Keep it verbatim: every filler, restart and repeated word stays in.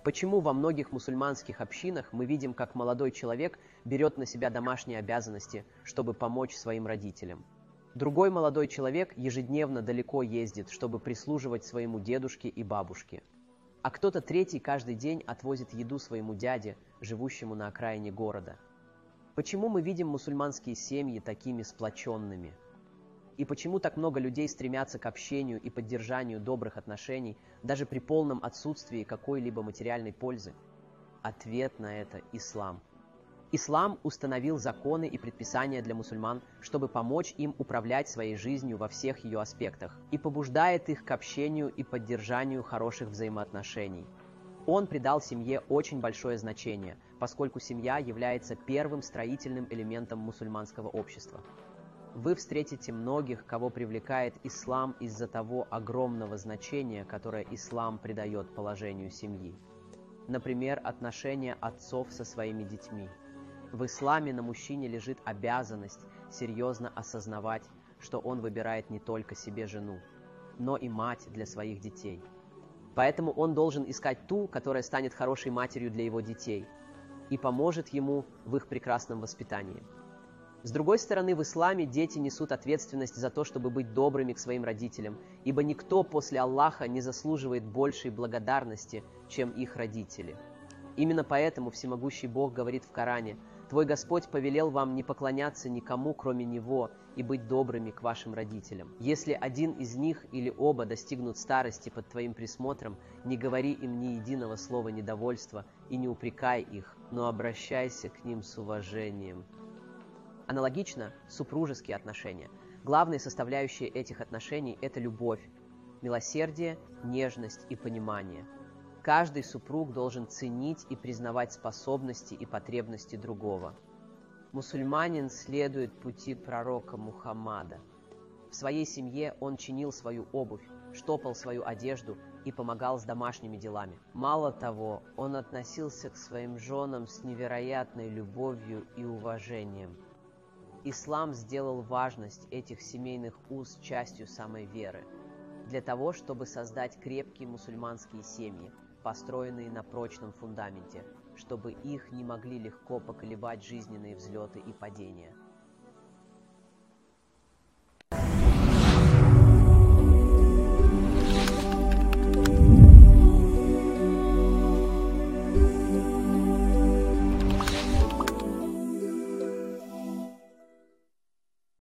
Почему во многих мусульманских общинах мы видим, как молодой человек берет на себя домашние обязанности, чтобы помочь своим родителям? Другой молодой человек ежедневно далеко ездит, чтобы прислуживать своему дедушке и бабушке. А кто-то третий каждый день отвозит еду своему дяде, живущему на окраине города. Почему мы видим мусульманские семьи такими сплоченными? И почему так много людей стремятся к общению и поддержанию добрых отношений, даже при полном отсутствии какой-либо материальной пользы? Ответ на это – ислам. Ислам установил законы и предписания для мусульман, чтобы помочь им управлять своей жизнью во всех ее аспектах, и побуждает их к общению и поддержанию хороших взаимоотношений. Он придал семье очень большое значение, поскольку семья является первым строительным элементом мусульманского общества. Вы встретите многих, кого привлекает ислам из-за того огромного значения, которое ислам придает положению семьи. Например, отношения отцов со своими детьми. В исламе на мужчине лежит обязанность серьезно осознавать, что он выбирает не только себе жену, но и мать для своих детей. Поэтому он должен искать ту, которая станет хорошей матерью для его детей и поможет ему в их прекрасном воспитании. С другой стороны, в исламе дети несут ответственность за то, чтобы быть добрыми к своим родителям, ибо никто после Аллаха не заслуживает большей благодарности, чем их родители. Именно поэтому Всемогущий Бог говорит в Коране: «Твой Господь повелел вам не поклоняться никому, кроме Него, и быть добрыми к вашим родителям. Если один из них или оба достигнут старости под твоим присмотром, не говори им ни единого слова недовольства и не упрекай их, но обращайся к ним с уважением». Аналогично супружеские отношения. Главные составляющие этих отношений – это любовь, милосердие, нежность и понимание. Каждый супруг должен ценить и признавать способности и потребности другого. Мусульманин следует пути пророка Мухаммада. В своей семье он чинил свою обувь, штопал свою одежду и помогал с домашними делами. Мало того, он относился к своим женам с невероятной любовью и уважением. Ислам сделал важность этих семейных уз частью самой веры, для того, чтобы создать крепкие мусульманские семьи, построенные на прочном фундаменте, чтобы их не могли легко поколебать жизненные взлеты и падения.